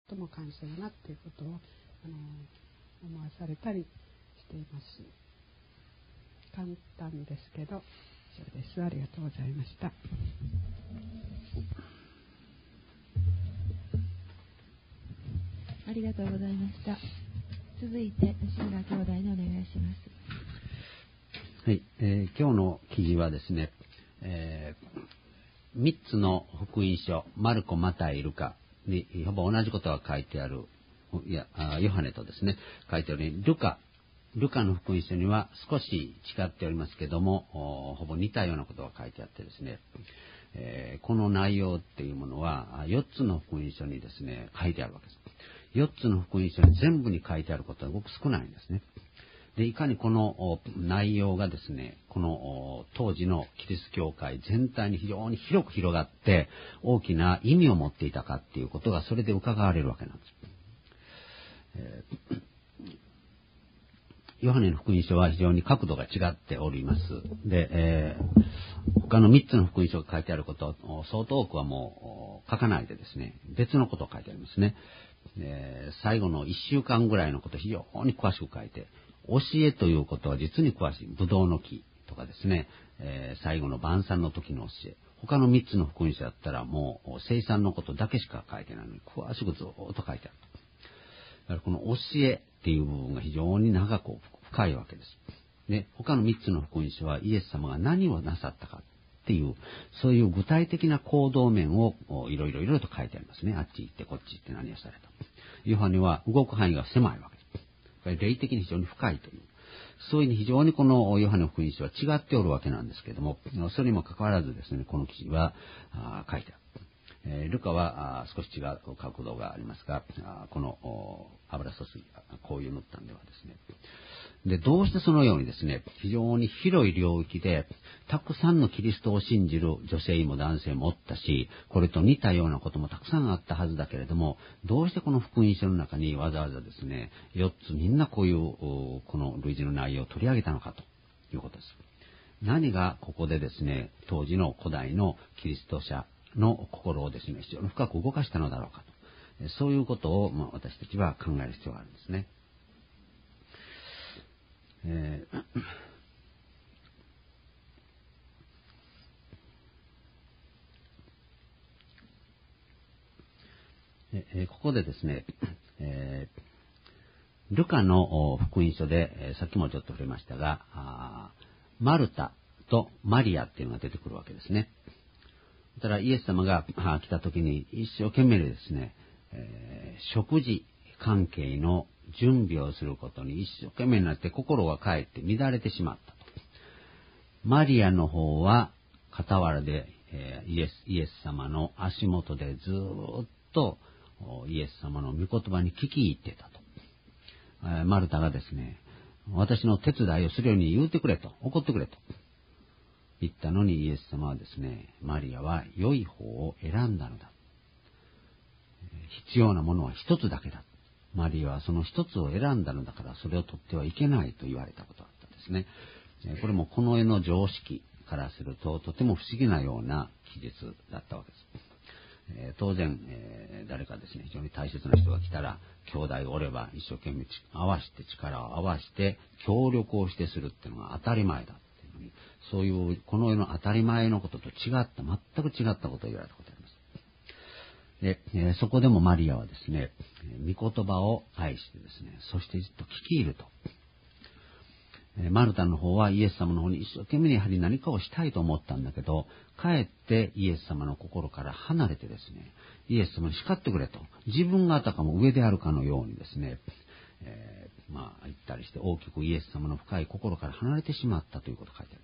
とも感謝だなっていうことを思わされたりしています。簡単ですけど以上です。ありがとうございました。 ありがとうございました。続いて志村兄弟にお願いします。 はい、今日の記事はですね、3つの福音書、マルコ、マタイ、ルカにほぼ同じことが書いてある、ヨハネとですね、書いてあるように、ルカの福音書には少し違っておりますけども、ほぼ似たようなことが書いてあってですね、この内容っていうものは4つの福音書にですね、書いてあるわけです。4つの福音書に全部に書いてあることはごく少ないんですね。で、いかにこの内容がですね、この当時のキリスト教会全体に非常に広く広がって大きな意味を持っていたかっていうことがそれで伺われるわけなんです。ヨハネの福音書は非常に角度が違っております。で、他の3つの福音書が書いてあることを相当多くはもう書かないでですね、別のことを書いてありますね。最後の1週間ぐらいのことを非常に詳しく書いて、教えということは実に詳しい。ブドウの木とかですね、最後の晩餐の時の教え。他の3つの福音書だったらもう生産のことだけしか書いてないのに、詳しくずっと書いてある。だからこの教えっていう部分が非常に長く深いわけです。で、他の3つの福音書はイエス様が何をなさったかっていう、そういう具体的な行動面をいろいろと書いてありますね。あっち行ってこっち行って何をされた。ヨハネは動く範囲が狭いわけです。霊的に非常に深いという。そういうふうに非常にこのヨハネの福音書は違っておるわけなんですけれども、それにもかかわらずですね、この記事は書いてある。ルカは少し違う角度がありますが、この油注ぎ、こういう塗ったんではですね。で、どうしてそのようにですね、非常に広い領域で、たくさんのキリストを信じる女性も男性もおったし、これと似たようなこともたくさんあったはずだけれども、どうしてこの福音書の中にわざわざですね、4つみんなこういう、この類似の内容を取り上げたのかということです。何がここでですね、当時の古代のキリスト者の心をですね、非常に深く動かしたのだろうかと。そういうことを、私たちは考える必要があるんですね。ここでですね、ルカの福音書で、さっきもちょっと触れましたが、マルタとマリアっていうのが出てくるわけですね。ただイエス様が来た時に一生懸命でですね、食事関係の準備をすることに一生懸命になって心がかえって乱れてしまったと。マリアの方は傍らで、イエス様の足元でずっとイエス様の御言葉に聞き入ってたと。マルタがですね、私の手伝いをするように言うてくれと、怒ってくれと言ったのに、イエス様はですね、マリアは良い方を選んだのだ。必要なものは一つだけだ。マリアはその一つを選んだのだからそれを取ってはいけないと言われたことだったんですね。これもこの世の常識からするととても不思議なような記述だったわけです。当然、誰かですね、非常に大切な人が来たら、兄弟がおれば一生懸命合わせて力を合わせて協力をしてするっていうのが当たり前だっていうのに、そういうこの世の当たり前のことと違った、全く違ったことを言われたことがあります。で、そこでもマリアはですね、御言葉を愛してですね、そしてじっと聞き入ると。マルタの方はイエス様の方に一生懸命にやはり何かをしたいと思ったんだけど、かえってイエス様の心から離れてですね、イエス様に叱ってくれと。自分があたかも上であるかのようにですね、言ったりして大きくイエス様の深い心から離れてしまったということが書いてあ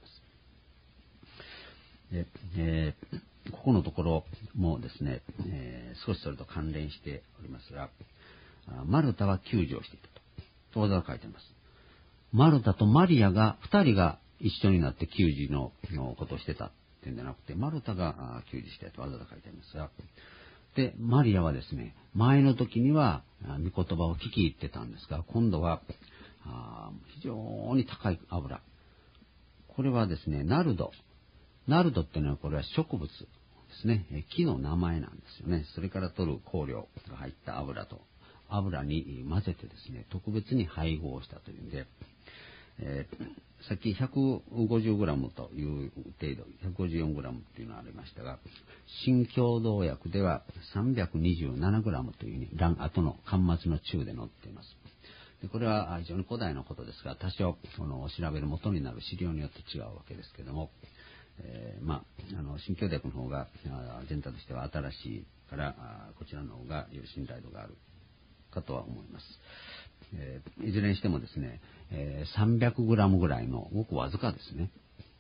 ります。ここのところもですね、少しそれと関連しておりますが、マルタは救助をしていたと。当然書いてあります。マルタとマリアが、二人が一緒になって給仕のことをしてたっていうんじゃなくて、マルタが給仕してたとわざわざ書いてありますが、で、マリアはですね、前の時には御言葉を聞き入ってたんですが、今度は非常に高い油。これはですね、ナルドっていうのはこれは植物ですね、木の名前なんですよね。それから取る香料が入った油と油に混ぜてですね、特別に配合したというんで、さっき 150g という程度、154g っていうのがありましたが、新共同訳では 327g というふうに後の巻末の中で載っています。でこれは非常に古代のことですが、多少調べる元になる資料によって違うわけですけども、新共同訳の方が全体としては新しいからこちらの方がより信頼度があるかとは思います。いずれにしてもですね、300g ぐらいのごくわずかですね、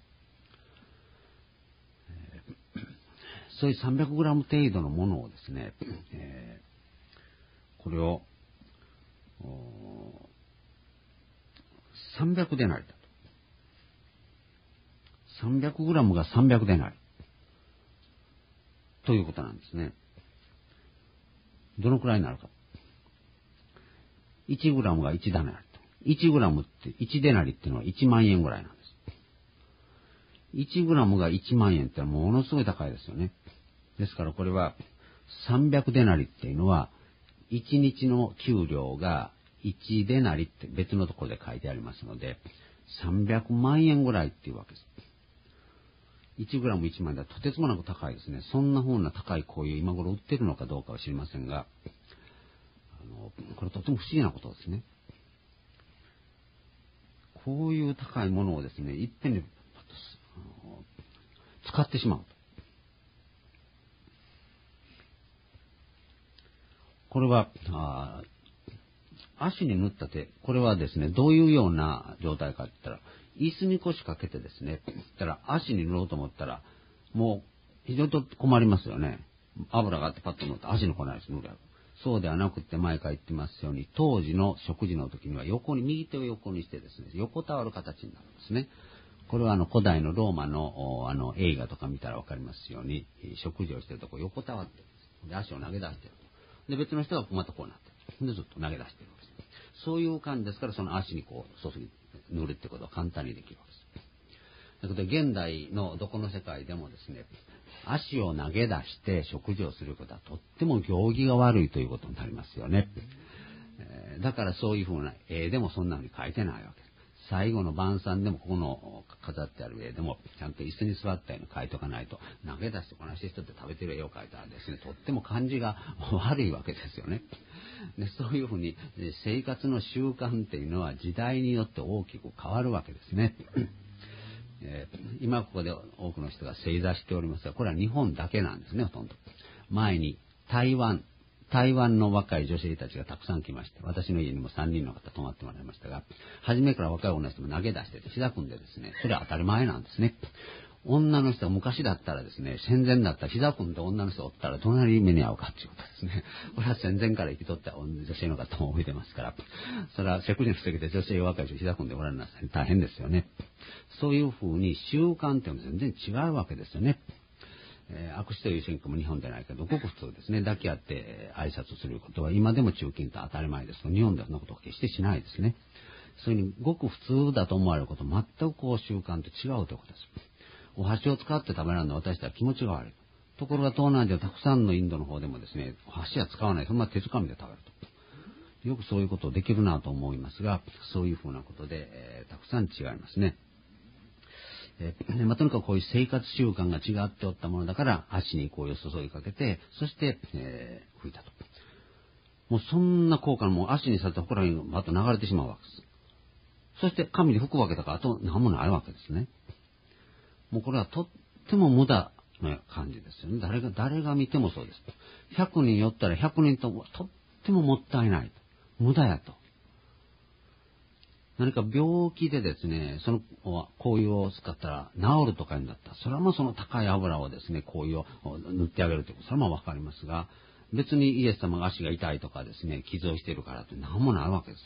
そういう 300g 程度のものをですね、これを300デナリだと。300g が300デナリということなんですね。どのくらいになるか。1g が1デナリと。1g って1デナリっていうのは1万円ぐらいなんです。1g が1万円ってのはものすごい高いですよね。ですからこれは300デナリっていうのは1日の給料が1デナリって別のところで書いてありますので、300万円ぐらいっていうわけです。1グラム1万円だととてつもなく高いですね。そんな風な高いこういう今頃売ってるのかどうかは知りませんが、これとても不思議なことですね。こういう高いものをですね、いっぺんに使ってしまうと。これは足に塗った手、これはですね、どういうような状態かって言ったら、椅子に腰掛けてですね、たら足に塗ろうと思ったら、もう非常に困りますよね。油があってパッと塗って足に来ないです、塗る。そうではなくて、前から言ってますように、当時の食事の時には右手を横にしてですね、横たわる形になるんですね。これは古代のローマの映画とか見たらわかりますように、食事をしてるとこ横たわってるんです。で、足を投げ出してると。で、別の人がまたこうなってる。で、ずっと投げ出してるわけです。そういう感じですから、その足にこう、注ぎ塗るってことは簡単にできるわけです。だけど、現代のどこの世界でもですね、足を投げ出して食事をすることはとっても行儀が悪いということになりますよね。だからそういうふうな絵でもそんなふうに描いてないわけです。最後の晩餐でもここの飾ってある絵でもちゃんと椅子に座ったように描いとかないと、投げ出してこなして人って食べてる絵を描いたらですね、とっても感じが悪いわけですよね。でそういうふうに生活の習慣っていうのは時代によって大きく変わるわけですね。今ここで多くの人が正座しておりますが、これは日本だけなんですね、ほとんど。前に台湾の若い女性たちがたくさん来まして、私の家にも3人の方泊まってもらいましたが、初めから若い女の人も投げ出してて、膝組んでですね、それは当たり前なんですね。女の人は昔だったらですね、戦前だったら膝組んで女の人がおったら隣に目に遭うかっていうことですね。これは戦前から生きとった女性の方も覚えてますから、それは食事の席で女性若い人膝組んでおられなさい。大変ですよね。そういうふうに習慣っていうのは全然違うわけですよね。握手という瞬間も日本でないけど、ごく普通ですね。抱き合って挨拶することは今でも中近と当たり前ですが、日本ではそんなことを決してしないですね。そういうふうにごく普通だと思われること、全くこう習慣と違うということです。お箸を使って食べられるのは私たちは気持ちが悪い。ところが東南アジアたくさんのインドの方でもですね、お箸は使わない、そのまま手づかみで食べると。よくそういうことできるなと思いますが、そういうふうなことで、たくさん違いますね。とにかくこういう生活習慣が違っておったものだから足にこういう注ぎかけて、そして、拭いたと。もうそんな効果のもう足にされたほこらにバッと流れてしまうわけです。そして紙で拭くわけだからあと何もないわけですね。もうこれはとっても無駄な感じですよね。誰が見てもそうです。100人寄ったら100人ととってももったいないと。無駄やと。何か病気でですね、その香油を使ったら治るとか言うんだったら、それはもうその高い油をですね、香油を塗ってあげるということ、それもわかりますが、別にイエス様が足が痛いとかですね、傷をしているからって何もないわけです。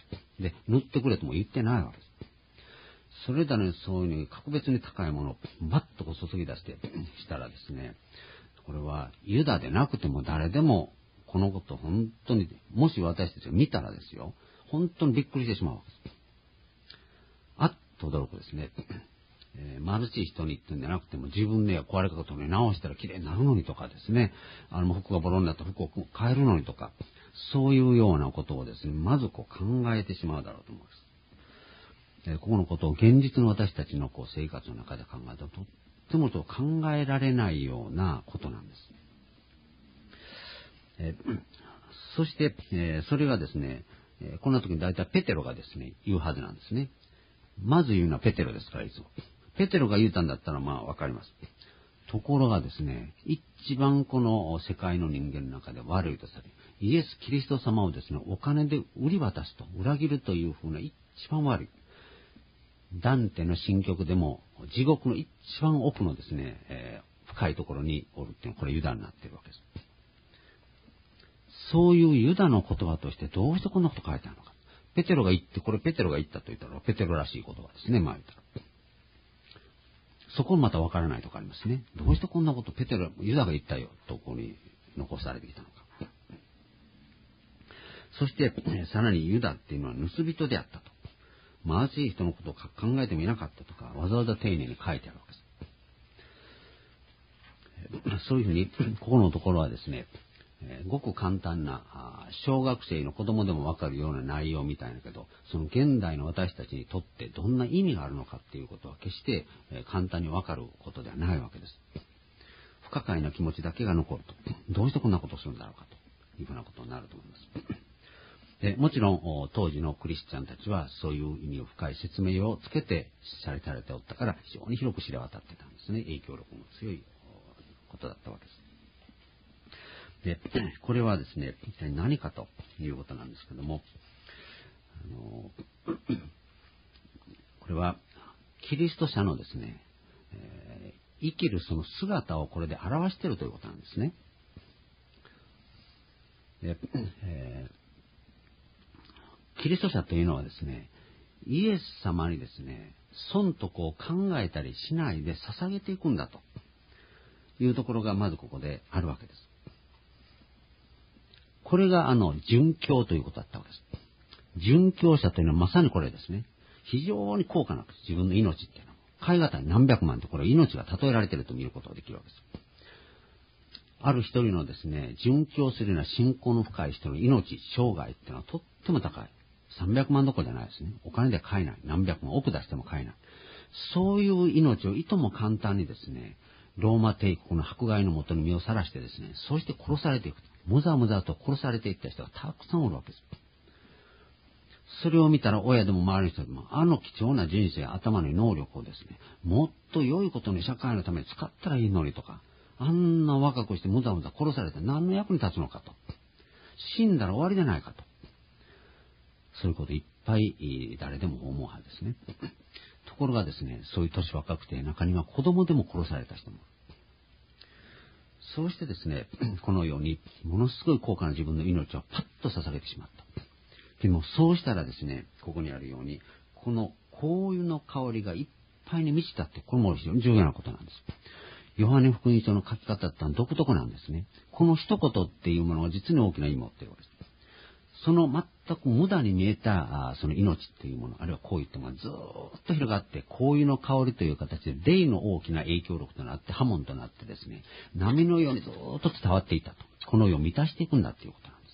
で、塗ってくれとも言ってないわけです。それだね、そういう格別に高いものをバッとこう注ぎ出してしたらですね、これはユダでなくても誰でもこのこと本当に、もし私たちが見たらですよ、本当にびっくりしてしまうわけです。あっと驚くですね。 貧しい人にってんじゃなくても、自分で壊れたことに直したらきれいになるのにとかですね、服がボロになった服を変えるのにとか、そういうようなことをですね、まず考えてしまうだろうと思います。ここのことを現実の私たちの生活の中で考えると、とっても考えられないようなことなんです。そして、それがですね、こんな時に大体ペテロがですね、言うはずなんですね。まず言うのはペテロですから、いつも。ペテロが言うたんだったらわかります。ところがですね、一番この世界の人間の中で悪いとされ、イエス・キリスト様をですね、お金で売り渡すと、裏切るというふうな一番悪い。ダンテの新曲でも、地獄の一番奥のですね、深いところにおるっていうのは、これユダになっているわけです。そういうユダの言葉としてどうしてこんなこと書いてあるのか。ペテロが言って、これペテロが言ったと言ったら、ペテロらしい言葉ですね、言ったら。そこもまたわからないとこありますね。どうしてこんなことペテロ、ユダが言ったよ、とここに残されてきたのか。そして、さらにユダっていうのは盗人であったと。貧しい人のことを考えてもいなかったとか、わざわざ丁寧に書いてあるわけです。そういうふうに、ここのところはですね、ごく簡単な小学生の子供でもわかるような内容みたいだけど、その現代の私たちにとってどんな意味があるのかっていうことは決して簡単にわかることではないわけです。不可解な気持ちだけが残ると、どうしてこんなことをするんだろうかというふうなことになると思います。でもちろん当時のクリスチャンたちはそういう意味を深い説明をつけてされておったから、非常に広く知れ渡ってたんですね。影響力の強いことだったわけです。で、これはですね、一体何かということなんですけども、これはキリスト者のですね、生きるその姿をこれで表しているということなんですね。で、キリスト者というのはですね、イエス様にですね、損得を考えたりしないで捧げていくんだというところがまずここであるわけです。これが殉教ということだったわけです。殉教者というのはまさにこれですね。非常に高価な自分の命っていうのは、買い難い何百万とこれ命が例えられていると見ることができるわけです。ある一人のですね、殉教するような信仰の深い人の命、生涯っていうのはとっても高い。300万どころじゃないですね。お金で買えない。何百万億出しても買えない。そういう命をいとも簡単にですね、ローマ帝国の迫害のもとに身をさらしてですね、そうして殺されていく。むざむざと殺されていった人がたくさんおるわけです。それを見たら親でも周りの人でも、貴重な人生、頭の能力をですね、もっと良いことに社会のために使ったらいいのにとか、あんな若くしてむざむざ殺されて何の役に立つのかと。死んだら終わりじゃないかと。そういうこといっぱい誰でも思うはずですね。ところがですね、そういう年若くて中には子供でも殺された人もいる。そうしてですね、このようにものすごい高価な自分の命をパッと捧げてしまった。でもそうしたらですね、ここにあるように、この香油の香りがいっぱいに満ちたって、これも非常に重要なことなんです。ヨハネ福音書の書き方ってのは独特なんですね。この一言っていうものが実に大きな意味を持っているわけです。その全く無駄に見えたその命っていうもの、あるいはこういったものがずーっと広がって、香油の香りという形で霊の大きな影響力となって、波紋となってですね、波のようにずーっと伝わっていたと。この世を満たしていくんだということなんです。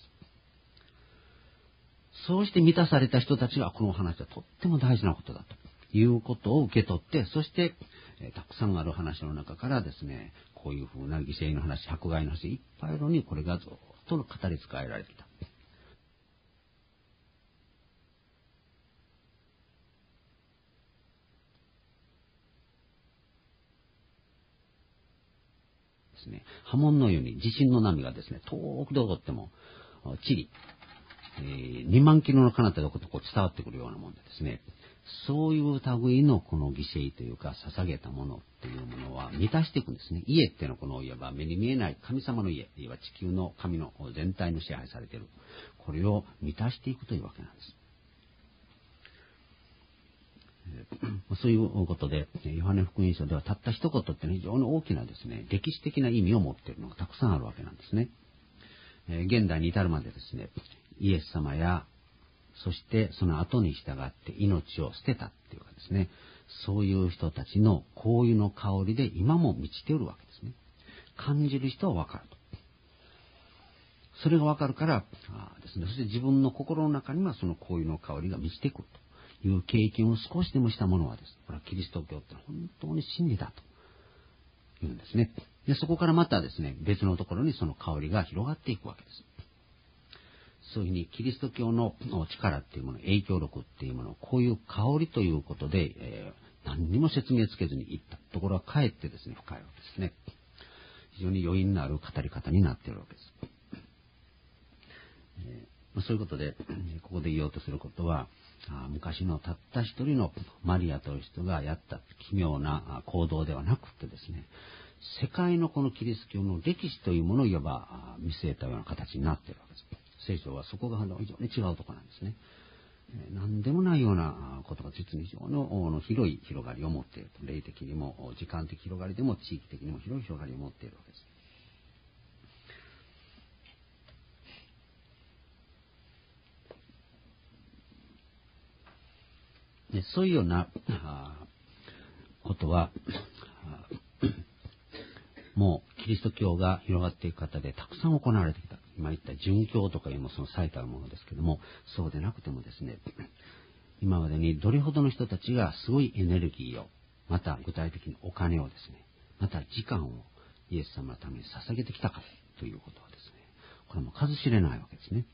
そうして満たされた人たちがこの話はとっても大事なことだということを受け取って、そしてたくさんある話の中からですね、こういうふうな犠牲の話、迫害の話いっぱいあるのに、これがずっと語り伝えられていた。波紋のように地震の波がですね、遠くで起こっても、地理、2万キロの彼方で起こってこう伝わってくるようなもんでですね、そういう類のこの犠牲というか、捧げたものっていうものは満たしていくんですね。家っていうのはこのいわば目に見えない神様の家、いわば地球の神の全体の支配されている。これを満たしていくというわけなんです。そういうことで、ヨハネ福音書ではたった一言って非常に大きなですね、歴史的な意味を持っているのがたくさんあるわけなんですね。現代に至るまでですね、イエス様や、そしてその後に従って命を捨てたっていうかですね、 そういう人たちの香油の香りで今も満ちておるわけですね。感じる人はわかると。それがわかるからですね、そして自分の心の中にはその香油の香りが満ちてくるという経験を少しでもしたものはですね、これはキリスト教って本当に真理だと言うんですね。で、そこからまたですね、別のところにその香りが広がっていくわけです。そういうふうにキリスト教の力っていうもの、影響力っていうものをこういう香りということで、何にも説明つけずに言ったところはかえってですね、深いわけですね。非常に余韻のある語り方になっているわけです。そういうことで、ここで言おうとすることは、昔のたった一人のマリアという人がやった奇妙な行動ではなくてですね、世界のこのキリスト教の歴史というものをいわば見据えたような形になっているわけです。聖書はそこが非常に違うところなんですね。何でもないようなことが実に非常に広い広がりを持っていると。霊的にも時間的広がりでも地域的にも広い広がりを持っているわけです。でそういうようなことはもうキリスト教が広がっていく方でたくさん行われてきた。今言った殉教とかいうのもその最たるものですけども、そうでなくてもですね、今までにどれほどの人たちがすごいエネルギーを、また具体的にお金をですね、また時間をイエス様のために捧げてきたかということはですね、これも数知れないわけですね。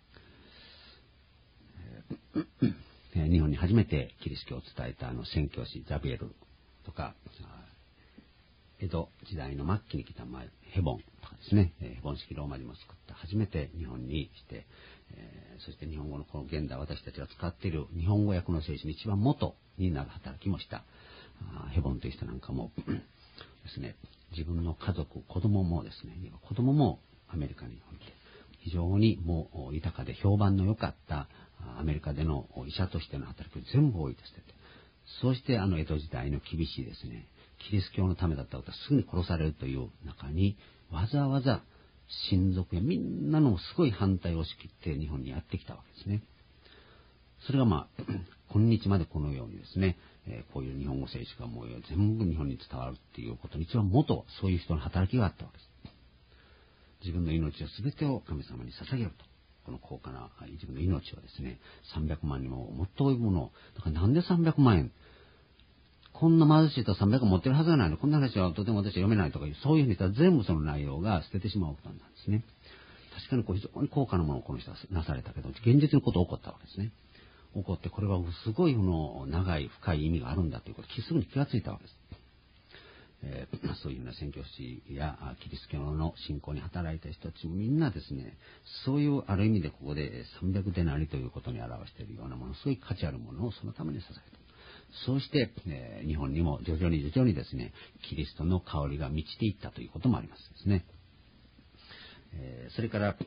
日本に初めてキリスト教を伝えた宣教師ザビエルとか、江戸時代の末期に来たヘボンとかですね、ヘボン式ローマ人も作った初めて日本に来て、そして日本語のこの現代私たちが使っている日本語訳の聖書に一番元になる働きもしたヘボンという人なんかもですね、自分の家族、子供もですね、子供もアメリカにおいて非常にもう豊かで評判の良かったアメリカでの医者としての働きを全部置いて捨てて、そうして江戸時代の厳しいですね、キリスト教のためだったことはすぐに殺されるという中にわざわざ親族やみんなのすごい反対を押し切って日本にやってきたわけですね。それが今日までこのようにですね、こういう日本語聖書がもう全部日本に伝わるっていうことに一番元そういう人の働きがあったわけです。自分の命を全てを神様に捧げると。この高価な自分の命をですね、300万にももっと多いものを、だからなんで300万円こんな貧しい人は300万持ってるはずがないの。こんな話はとても私は読めないとかいう、そういうふうに言ったら全部その内容が捨ててしまうことなんですね。確かに非常に高価なものをこの人はなされたけど、現実のことが起こったわけですね。起こってこれはすごい長い深い意味があるんだということをすぐに気がついたわけです。そういうような宣教師やキリスト教の信仰に働いた人たちもみんなですね、そういうある意味でここで300デナリということに表しているようなもの、そういう価値あるものをそのために捧げた。そうして、日本にも徐々にですね、キリストの香りが満ちていったということもありますですね。それから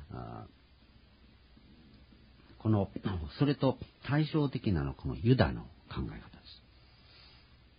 それと対照的なこのユダの考え方です。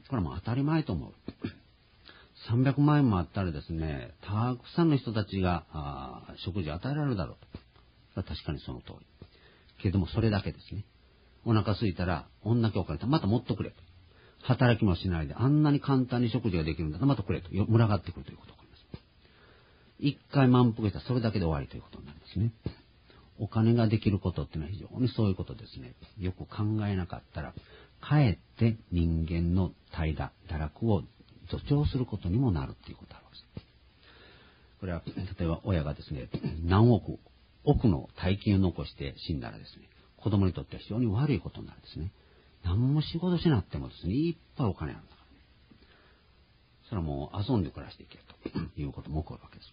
これはもう当たり前と思う。300万円もあったらですね、たくさんの人たちが食事を与えられるだろうと。確かにその通り。けれどもそれだけですね。お腹空いたら、女教会にまた持っとくれと。働きもしないで、あんなに簡単に食事ができるんだったらまたくれと。群がってくるということがあります。一回満腹したらそれだけで終わりということになりますね。お金ができることっていうのは非常にそういうことですね。よく考えなかったら、かえって人間の怠惰、堕落を助長することにもなるっていうことがあるわけです。これは、例えば親がですね、何億の大金を残して死んだらですね、子供にとっては非常に悪いことになるんですね。何も仕事しなくてもですね、いっぱいお金あるんだからね。それはもう遊んで暮らしていけということも起こるわけです。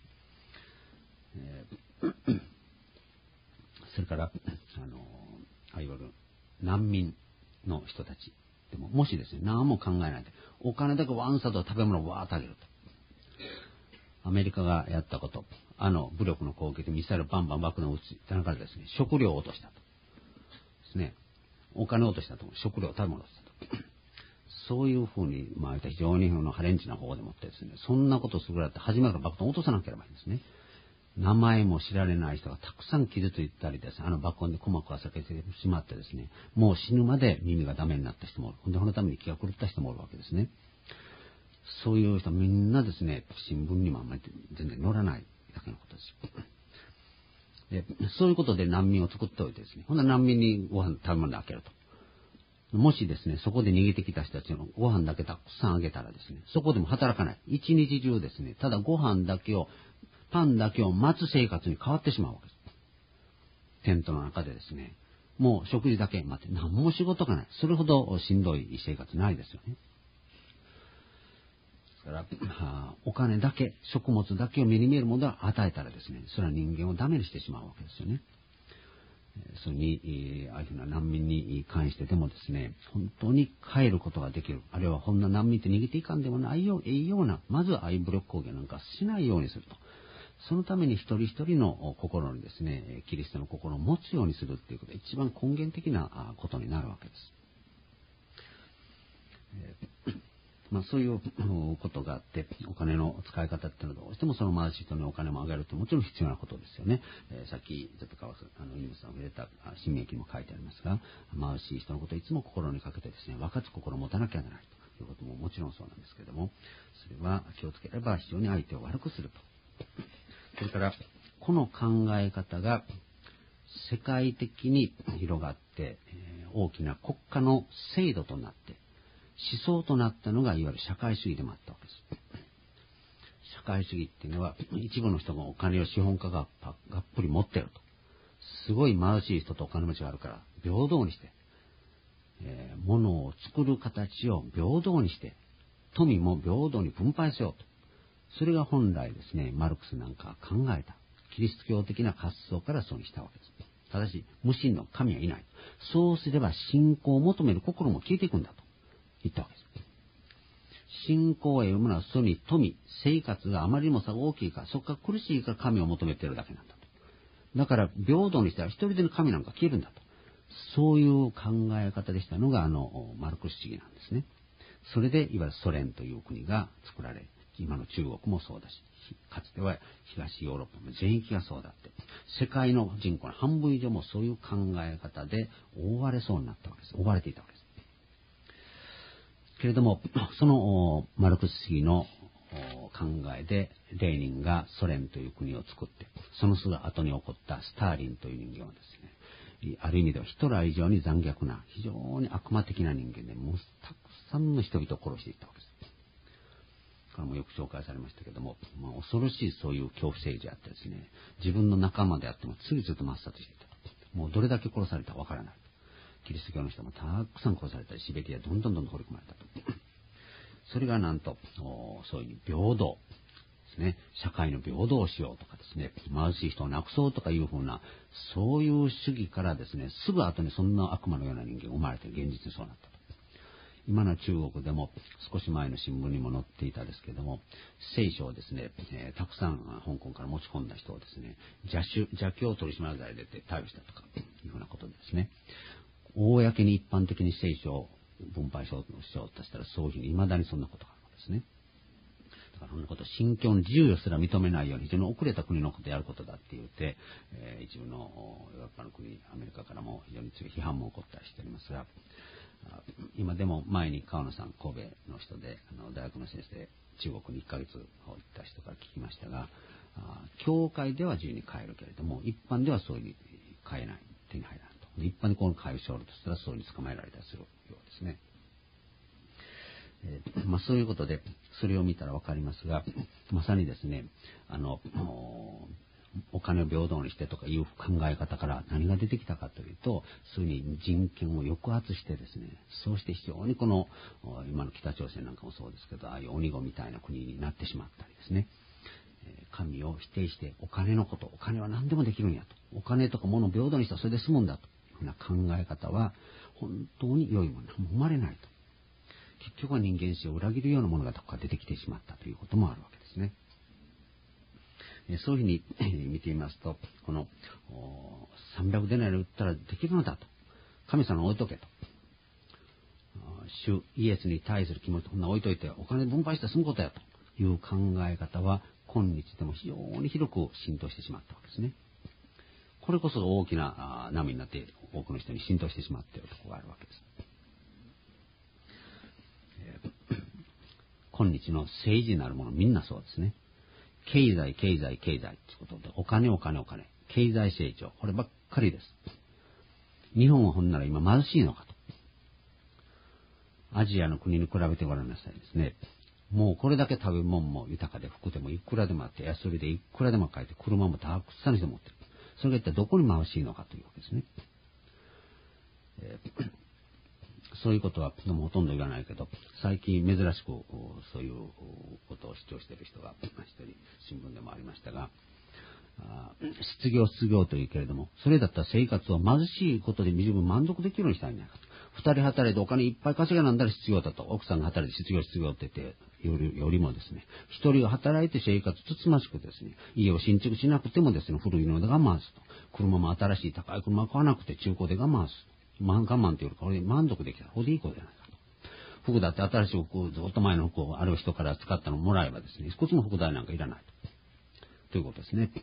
それから、いわゆる難民の人たちでも、もしですね、何も考えないで、お金だけワンサと食べ物をわーっとあげると。アメリカがやったこと、武力の攻撃でミサイルバンバン爆弾を撃つって中でですね、食料を落としたと。ですね。お金を落としたと。食料、食べ物を落としたと。そういうふうに、非常にハレンチな方でもってですね、そんなことをするぐらいだって初めから爆弾を落とさなければいいんですね。 名前も知られない人がたくさん傷ついたりですね、爆音で鼓膜が裂けてしまってですね、もう死ぬまで耳がダメになった人もおる。ほんで、このために気が狂った人もおるわけですね。そういう人みんなですね、新聞にもあんまり全然載らないだけのことです。で、そういうことで難民を作っておいてですね、ほんなら難民にご飯食べ物であげると。もしですね、そこで逃げてきた人たちのご飯だけたくさんあげたらですね、そこでも働かない。一日中ですね、ただご飯だけを、パンだけを待つ生活に変わってしまうわけです。テントの中でですね、もう食事だけ待って、何も仕事がない。それほどしんどい生活ないですよね。ですから、お金だけ、食物だけを目に見えるものを与えたらですね、それは人間をダメにしてしまうわけですよね。それに、ああいうふうな難民に関してでもですね、本当に帰ることができる。あるいはこんな難民って逃げていかんでもないような、まずああいう武力攻撃なんかしないようにすると。そのために一人一人の心にですね、キリストの心を持つようにするっていうことが一番根源的なことになるわけです。そういうことがあって、お金の使い方っていうのはどうしてもその貧しい人にお金もあげるってもちろん必要なことですよね。さっきちょっとイムさんが触れた新明記にも書いてありますが、貧しい人のことをいつも心にかけてですね、分かつ心を持たなきゃならないということももちろんそうなんですけれども、それは気をつければ非常に相手を悪くすると。それから、この考え方が世界的に広がって、大きな国家の制度となって、思想となったのがいわゆる社会主義でもあったわけです。社会主義っていうのは一部の人がお金を資本家ががっぷり持ってると。すごい貧しい人とお金持ちがあるから平等にして、物を作る形を平等にして、富も平等に分配しようと。それが本来ですね、マルクスなんか考えたキリスト教的な発想からそうにしたわけです。ただし、無神の神はいない。そうすれば信仰を求める心も消えていくんだと言ったわけです。信仰を読むのはそれに富、生活があまりにも差が大きいから、そこが苦しいから神を求めているだけなんだと。だから平等にしたら一人での神なんか消えるんだと。そういう考え方でしたのがマルクス主義なんですね。それでいわゆるソ連という国が作られ、今の中国もそうだし、かつては東ヨーロッパも全域がそうだって、世界の人口の半分以上もそういう考え方で覆われそうになったわけです。覆われていたわけです。けれども、そのマルクス主義の考えで、レーニンがソ連という国を作って、そのすぐ後に起こったスターリンという人間はですね、ある意味ではヒトラー以上に残虐な、非常に悪魔的な人間で、もうたくさんの人々を殺していったわけです。これもよく紹介されましたけども、恐ろしいそういう恐怖政治であってですね、自分の仲間であっても次々と抹殺していたと。もうどれだけ殺されたかわからないと。キリスト教の人もたくさん殺されたり、シベリアどんどん掘り込まれたと。それがなんと、そういう平等ですね、社会の平等をしようとかですね、貧しい人をなくそうとかいうふうな、そういう主義からですね、すぐ後にそんな悪魔のような人間が生まれて現実にそうなったと。今の中国でも少し前の新聞にも載っていたですけれども、聖書をですね、たくさん香港から持ち込んだ人をですね、邪教取締罪で逮捕したとかいうふうなことでですね、公に一般的に聖書を分配しようとしたら、そういうふうに未だにそんなことがあるわけですね。だからそんなこと、信教の自由すら認めないように非常に遅れた国のことをやることだって言って、一部のヨーロッパの国、アメリカからも非常に強い批判も起こったりしておりますが、今でも前に川野さん、神戸の人で大学の先生、中国に1ヶ月行った人から聞きましたが、教会では自由に買えるけれども、一般ではそういうふうに買えない、手に入らないと。一般にこの買いしおるとしたら、そういうふうに捕まえられたりするようですね。そういうことで、それを見たらわかりますが、まさにですね、お金を平等にしてとかいう考え方から何が出てきたかというと、そういうふうに人権を抑圧してですね、そうして非常にこの、今の北朝鮮なんかもそうですけど、ああいう鬼子みたいな国になってしまったりですね、神を否定してお金のこと、お金は何でもできるんやと。お金とか物を平等にしたらそれで済むんだというふうな考え方は、本当に良いものは生まれないと。結局は人間史を裏切るようなものがどこか出てきてしまったということもあるわけですね。そういうふうに見てみますと、この300デナリ売ったらできるのだと。神様を置いとけと。主イエスに対する気持ちをこんな置いといて、お金分配して済むことやと。 いう考え方は今日でも非常に広く浸透してしまったわけですね。これこそ大きな波になって多くの人に浸透してしまっているところがあるわけです。今日の政治なるものみんなそうですね。経済ということで、お金、経済成長、こればっかりです。日本はほんなら今貧しいのかと。アジアの国に比べてごらんなさいですね。もうこれだけ食べ物も豊かで服でもいくらでもあって、安売りでいくらでも買えて、車もたくさんの人持ってる。それが一体どこに貧しいのかというわけですね。そういうことはほとんど言わないけど、最近珍しくそういうことを主張している人が一人新聞でもありましたが、失業というけれども、それだったら生活を貧しいことで十分満足できるようにしたいんじゃないかと。二人働いてお金いっぱい稼がなんだら失業だと。奥さんが働いて失業って言ってよりもですね、一人が働いて生活つつましくですね、家を新築しなくてもですね、古いので我慢すると。車も新しい高い車を買わなくて中古で我慢する。我慢というよりか、これで満足できたら、これでいいことじゃないかと。服だって新しい服、ずっと前の服をある人から使ったのをもらえばですね、一つも服代なんかいらないということですね。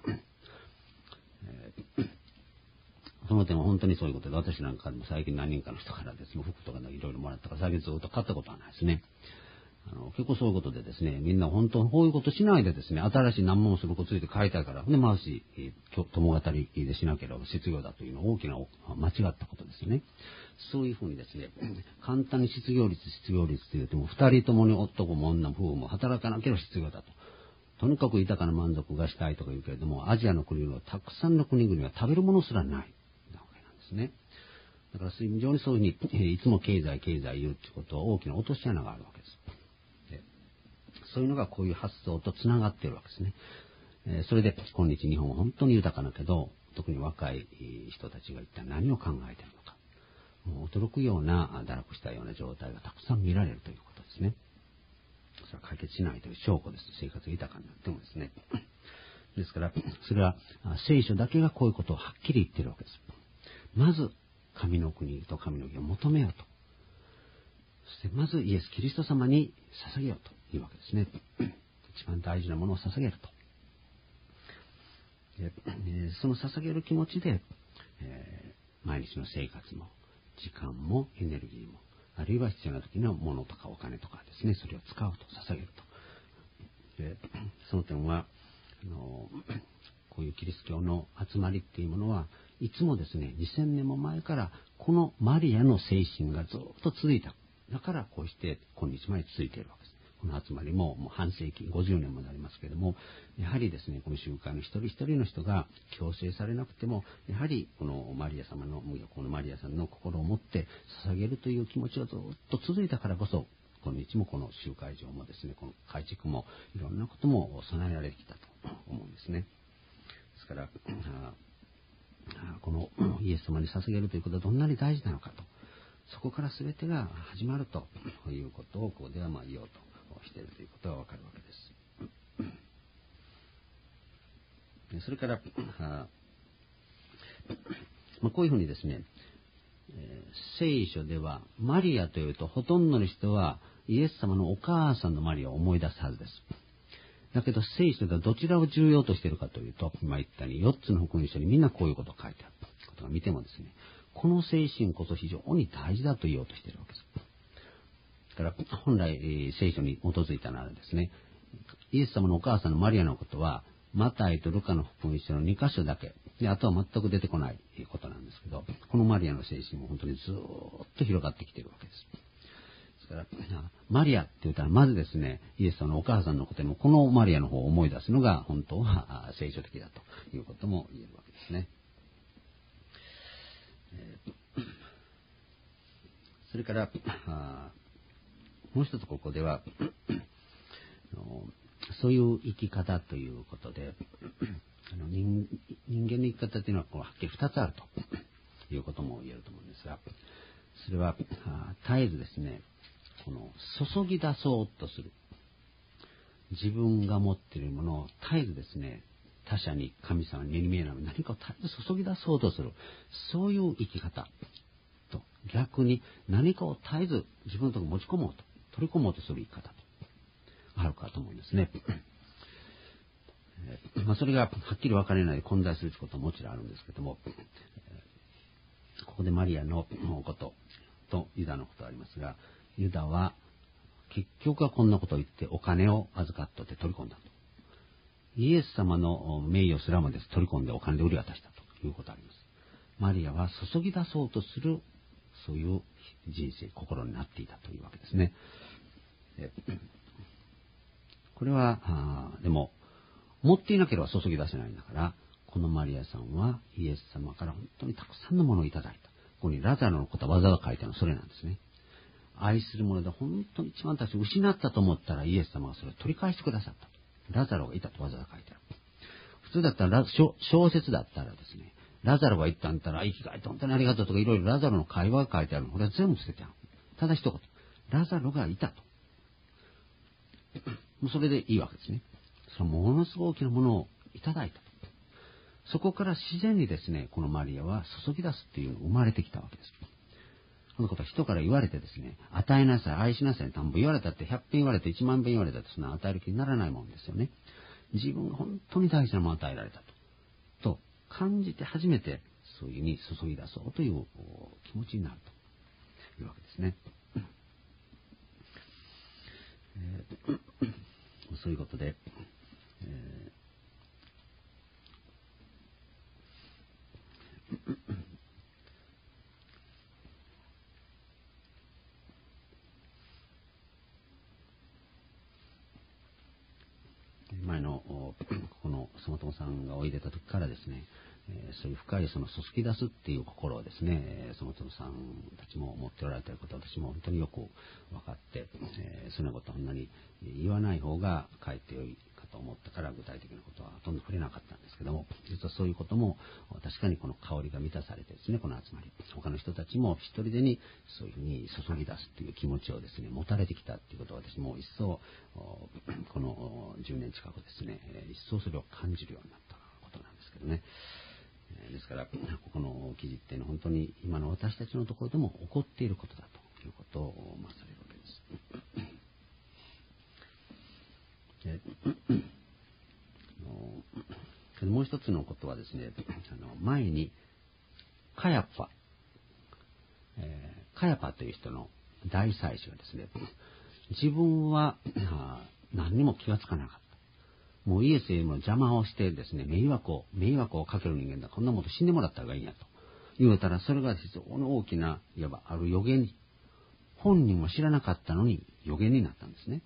その点は本当にそういうことで、私なんかでも最近何人かの人からですね、服とかいろいろもらったから、最近ずっと買ったことはないですね。結構そういうことでですね、みんな本当こういうことしないでですね、新しい何もすることついて買いたいから、で、回し、共語りでしなければ失業だというのは大きな間違ったことですね。そういうふうにですね、簡単に失業率と言っても、二人ともに男も女も夫婦も働かなければ失業だと。とにかく豊かな満足がしたいとか言うけれども、アジアの国のたくさんの国々は食べるものすらない。なわけなんですね。だから非常にそういうふうに、いつも経済言うということは大きな落とし穴があるわけです。そういうのがこういう発想とつながっているわけですね。それで今日日本は本当に豊かだけど、特に若い人たちが一体何を考えているのか。もう驚くような、堕落したような状態がたくさん見られるということですね。それは解決しないという証拠です。生活が豊かになってもですね。ですから、それは聖書だけがこういうことをはっきり言っているわけです。まず、神の国と神の義を求めようと。そしてまずイエス・キリスト様に捧げようというわけですね。一番大事なものを捧げると。その捧げる気持ちで、毎日の生活も時間もエネルギーも、あるいは必要な時の物とかお金とかですね、それを使うと、捧げると。その点はこういうキリスト教の集まりっていうものはいつもですね、2000年も前からこのマリアの精神がずっと続いた。だからこうして今日まで続いているわけです。この集まりももう半世紀、50年もなりますけれども、やはりですね、この集会の一人一人の人が強制されなくても、やはりこのマリア様の、このマリアさんの心を持って捧げるという気持ちがずっと続いたからこそ、今日もこの集会場もですね、この改築もいろんなことも備えられてきたと思うんですね。ですから、このイエス様に捧げるということはどんなに大事なのかと。そこから全てが始まるということをここでは言おうとしているということがわかるわけです。それから、こういうふうにですね、聖書ではマリアというとほとんどの人はイエス様のお母さんのマリアを思い出すはずです。だけど聖書ではどちらを重要としているかというと、今言ったように4つの福音書にみんなこういうことを書いてあることが見てもですね、この精神こそ非常に大事だと言おうとしているわけです。だから本来聖書に基づいたならですね、イエス様のお母さんのマリアのことはマタイとルカの福音書の2箇所だけで、あとは全く出てこないことなんですけど、このマリアの精神も本当にずっと広がってきているわけです。ですからマリアって言ったらまずですね、イエス様のお母さんのことでもこのマリアの方を思い出すのが本当は聖書的だということも言えるわけですね。それからもう一つここではそういう生き方ということで人間の生き方というのははっきり2つあるということも言えると思うんですが、それは絶えずですね、この注ぎ出そうとする、自分が持っているものを絶えずですね、他者に神様に目に見えない何かを絶えず注ぎ出そうとする、そういう生き方と、逆に何かを絶えず自分のところに持ち込もうと、取り込もうとする生き方と、 あるかと思うんですね。それがはっきり分かれないで混在することももちろんあるんですけども、ここでマリアのこととユダのことがありますが、ユダは結局はこんなことを言ってお金を預かっとって取り込んだと。イエス様の名誉すらもです取り込んでお金で売り渡したということがあります。マリアは注ぎ出そうとするそういう人生、心になっていたというわけですね。これはでも持っていなければ注ぎ出せないんだから、このマリアさんはイエス様から本当にたくさんのものをいただいた。ここにラザロのことはわざわざ書いてあるのはそれなんですね。愛するもので本当に一番たち失ったと思ったらイエス様がそれを取り返してくださったと。ラザロがいたとわざわざ書いてある。普通だったら小説だったらですね、ラザロが言ったんだったら生き返って本当にありがとうとかいろいろラザロの会話が書いてあるの。これは全部捨ててある。ただ一言。ラザロがいたと。もうそれでいいわけですね。そのものすごい大きなものをいただいたと。そこから自然にですね、このマリアは注ぎ出すっていうのが生まれてきたわけです。このことは人から言われてですね、与えなさい、愛しなさい、なんぼ言われたって100遍言われて1万遍言われたってそんな与える気にならないもんですよね。自分が本当に大事なものを与えられたと感じて初めてそういうふうに注ぎ出そうという気持ちになるというわけですね。そういうことで、前のこのそ友さんがおいでた時からですね、そういう深いその注ぎ出すっていう心をですね、そ友さんたちも持っておられたことを私も本当によく分かって、そんなことはそんなに言わない方がかえって良いかと思ったから具体的なことはほとんど触れなかったんですけども、実はそういうことも確かにこの香りが満たされてですね、この集まり他の人たちも一人でにそういうふうに注ぎ出すっていう気持ちをですね持たれてきたっていうことを私も一層この10年近くですね一層それを感じるようになったことなんですけどね。ですからここの記事っていうのは本当に今の私たちのところでも起こっていることだということをまされるわけです。もう一つのことはですね、前にカヤパという人の大祭司がですね、自分は何にも気がつかなかった。もうイエスへの邪魔をしてですね、迷惑をかける人間だ。こんなもの死んでもらった方がいいんやと。言うたら、それが非常に大きな、いわばある予言に、本人も知らなかったのに予言になったんですね。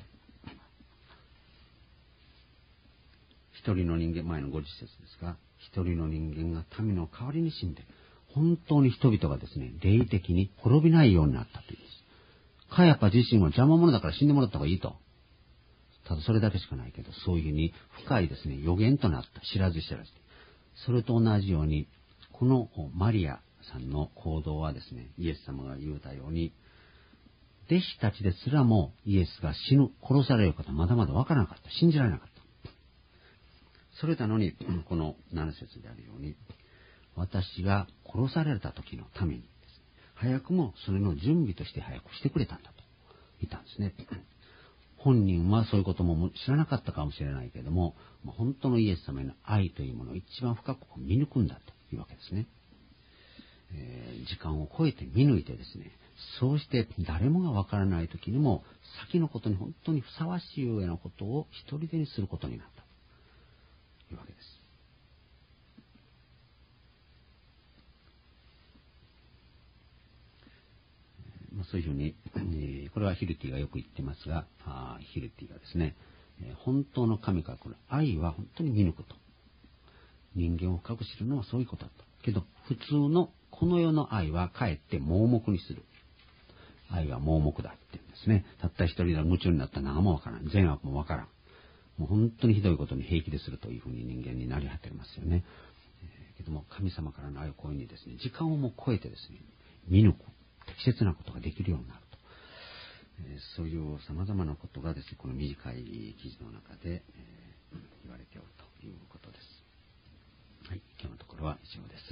一人の人間、前の50節ですが、一人の人間が民の代わりに死んで、本当に人々がですね、霊的に滅びないようになったというんです。カヤパ自身は邪魔者だから死んでもらった方がいいと。ただそれだけしかないけど、そういうふうに深いですね、予言となった。知らず知らず。それと同じように、このマリアさんの行動はですね、イエス様が言うたように、弟子たちですらもイエスが殺されることはまだまだわからなかった。信じられなかった。それなのに、この7節であるように、私が殺された時のためにですね、早くもそれの準備として早くしてくれたんだと言ったんですね。本人はそういうことも知らなかったかもしれないけれども、本当のイエス様への愛というものを一番深く見抜くんだというわけですね。時間を超えて見抜いてですね、そうして誰もがわからない時にも先のことに本当にふさわしいようなことを一人でにすることになったというわけです。そういうふうに、これはヒルティがよく言ってますが、ヒルティがですね、本当の神から来る愛は本当に見抜くと。人間を深く知るのはそういうことだと。けど、普通のこの世の愛はかえって盲目にする。愛は盲目だって言うんですね。たった一人で夢中になったら何もわからん。善悪もわからん。もう本当にひどいことに平気でするというふうに人間になり果てますよね。けども神様からの愛をこういうふうにですね、時間をも超えてですね、見抜く。適切なことができるようになると。そういう様々なことがですね、この短い記事の中で、言われておるということです。はい、今日のところは以上です。